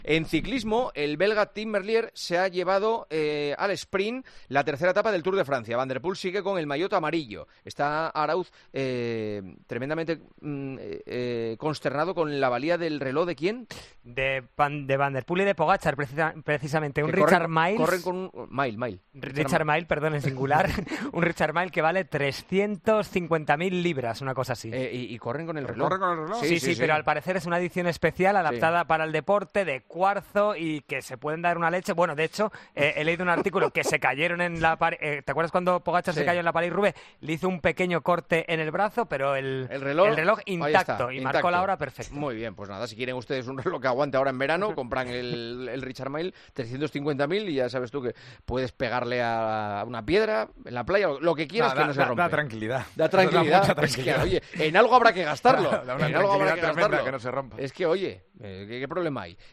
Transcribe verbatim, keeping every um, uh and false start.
En ciclismo, el belga Tim Merlier se ha llevado eh, al sprint la tercera etapa del Tour de Francia. Van der Poel sigue con el maillot amarillo. Está Arauz eh, tremendamente mm, eh, consternado con la valía del reloj de ¿quién? De Van, de Van der Poel y de Pogačar, precisa, precisamente. Un que Richard corren, Miles. Corren con un... Mile, Mile. Richard, Richard Mile, perdón, en singular. Un Richard Mile que vale trescientas cincuenta mil libras, una cosa así. Eh, y, y corren con el reloj. ¿Corren con el reloj? Sí, sí, sí, sí, pero al parecer es una edición especial adaptada sí. para el deporte, de cuarzo, y que se pueden dar una leche. Bueno, de hecho, eh, he leído un artículo que se cayeron en la... Par... Eh, ¿Te acuerdas cuando Pogačar sí. se cayó en la París-Roubaix? Le hizo un pequeño corte en el brazo, pero el, el reloj, el reloj intacto, está, y intacto. marcó la hora perfecta. Muy bien, pues nada, si quieren ustedes un reloj que aguante ahora en verano, compran el, el Richard Mille, trescientos cincuenta mil, y ya sabes tú que puedes pegarle a una piedra en la playa, lo que quieras, no, que da, no se da, rompe. Da tranquilidad. Da tranquilidad. Da tranquilidad. Es que, oye, en algo habrá que gastarlo. Da, da una en algo habrá que tremenda gastarlo. que no se rompa. Es que, oye, eh, ¿qué, ¿qué problema hay?